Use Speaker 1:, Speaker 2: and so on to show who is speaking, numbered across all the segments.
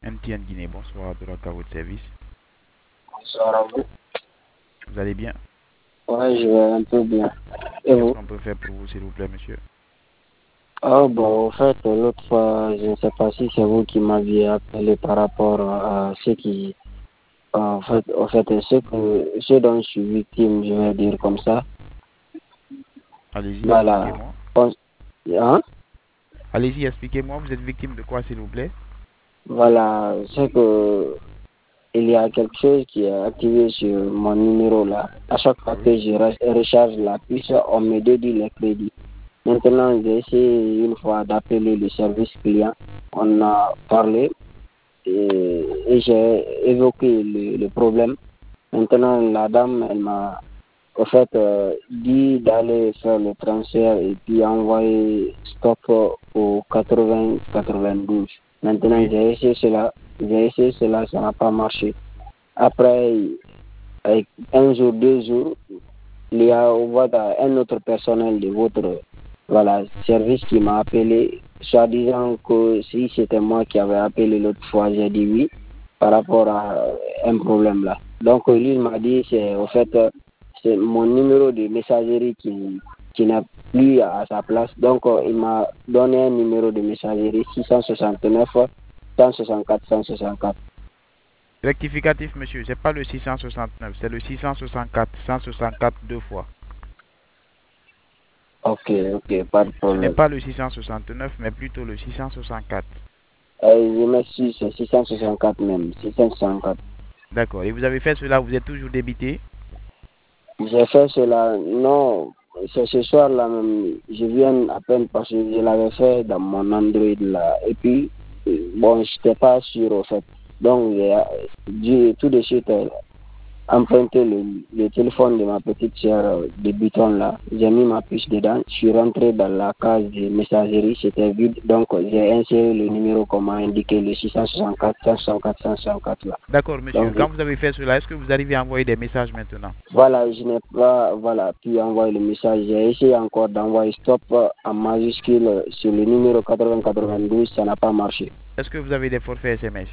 Speaker 1: MTN Guinée, bonsoir, Abdelaka, à votre service.
Speaker 2: Bonsoir à vous.
Speaker 1: Vous allez bien?
Speaker 2: Ouais, je vais un peu bien. Et
Speaker 1: Qu'est-ce
Speaker 2: vous?
Speaker 1: qu'on peut faire pour vous, s'il vous plaît, monsieur?
Speaker 2: Ah bon, en fait, l'autre fois, je ne sais pas si c'est vous qui m'aviez appelé par rapport à ce qui, en fait, ce dont je suis victime, je vais dire comme ça.
Speaker 1: Allez-y,
Speaker 2: Voilà.
Speaker 1: expliquez-moi.
Speaker 2: Bon, hein?
Speaker 1: Allez-y, expliquez-moi, vous êtes victime de quoi, s'il vous plaît?
Speaker 2: Voilà, c'est que il y a quelque chose qui est activé sur mon numéro là. À chaque fois
Speaker 1: Oui.
Speaker 2: que je recharge la puce, on me dédie les crédits. Maintenant, j'ai essayé une fois d'appeler le service client. On a parlé et j'ai évoqué le problème. Maintenant, la dame, elle m'a en fait dit d'aller faire le transfert et puis envoyer stop au 80-92. Maintenant,
Speaker 1: Oui.
Speaker 2: j'ai essayé cela, ça n'a pas marché. Après, avec un jour, 2 jours, il y a voilà, un autre personnel de votre voilà, service qui m'a appelé, soi-disant que si c'était moi qui avais appelé l'autre fois, j'ai dit oui par rapport à un problème là. Donc lui il m'a dit c'est au fait c'est mon numéro de messagerie qui n'est plus à sa place. Donc il m'a donné un numéro de messagerie 669 164 164.
Speaker 1: Rectificatif, monsieur, c'est pas le 669, c'est le 664, 164 deux fois.
Speaker 2: Ok, ok, pas de
Speaker 1: Ce n'est
Speaker 2: problème.
Speaker 1: pas le 669, mais plutôt le 664.
Speaker 2: Je m'excuse, c'est 664 même, 664.
Speaker 1: D'accord. Et vous avez fait cela, vous êtes toujours débité?
Speaker 2: J'ai fait cela, non, c'est ce soir-là même, je viens à peine parce que je l'avais fait dans mon Android là. Et puis, bon, je n'étais pas sûr au fait. Donc, j'ai tout de suite emprunté le téléphone de ma petite sœur de buton là. J'ai mis ma puce dedans. Je suis rentré dans la case de messagerie, c'était vide. Donc, j'ai inséré le numéro qu'on m'a indiqué, le 664, 164, 164 là.
Speaker 1: D'accord, monsieur.
Speaker 2: Donc,
Speaker 1: Quand vous avez fait cela, est-ce que vous arrivez à envoyer des messages maintenant?
Speaker 2: voilà, je n'ai pas voilà, pu envoyer le message. J'ai essayé encore d'envoyer stop en majuscule sur le numéro 8092, ça n'a pas marché.
Speaker 1: Est-ce que vous avez des forfaits SMS?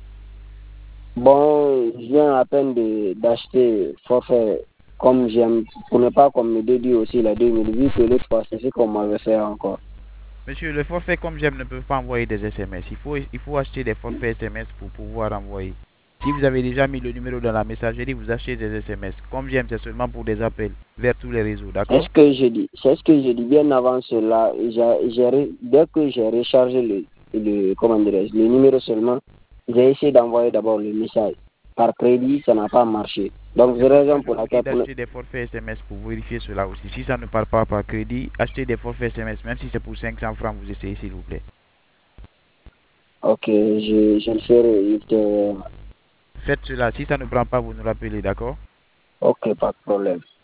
Speaker 2: Bon, je viens à peine d'acheter forfait comme j'aime, pour ne pas qu'on me dédie aussi la 2000, vu que l'autre fois, c'est ce qu'on m'avait fait encore.
Speaker 1: Monsieur, le forfait comme j'aime ne peut pas envoyer des SMS. Il faut acheter des forfaits SMS pour pouvoir envoyer. Si vous avez déjà mis le numéro dans la messagerie, vous achetez des SMS. Comme j'aime, c'est seulement pour des appels vers tous les réseaux, d'accord?
Speaker 2: C'est ce que je dis bien avant cela. Dès que j'ai rechargé comment le numéro seulement, j'ai essayé d'envoyer d'abord le message. Par crédit, ça n'a pas marché. Donc,
Speaker 1: C'est
Speaker 2: c'est la
Speaker 1: pourquoi
Speaker 2: raison
Speaker 1: je
Speaker 2: pour
Speaker 1: vous dis
Speaker 2: laquelle,
Speaker 1: d'acheter des forfaits SMS pour vérifier cela aussi. Si ça ne part pas par crédit, achetez des forfaits SMS, même si c'est pour 500 francs, vous essayez s'il vous plaît.
Speaker 2: ok, je le ferai.
Speaker 1: Faites cela. Si ça ne prend pas, vous nous rappelez, d'accord?
Speaker 2: Ok, pas de problème.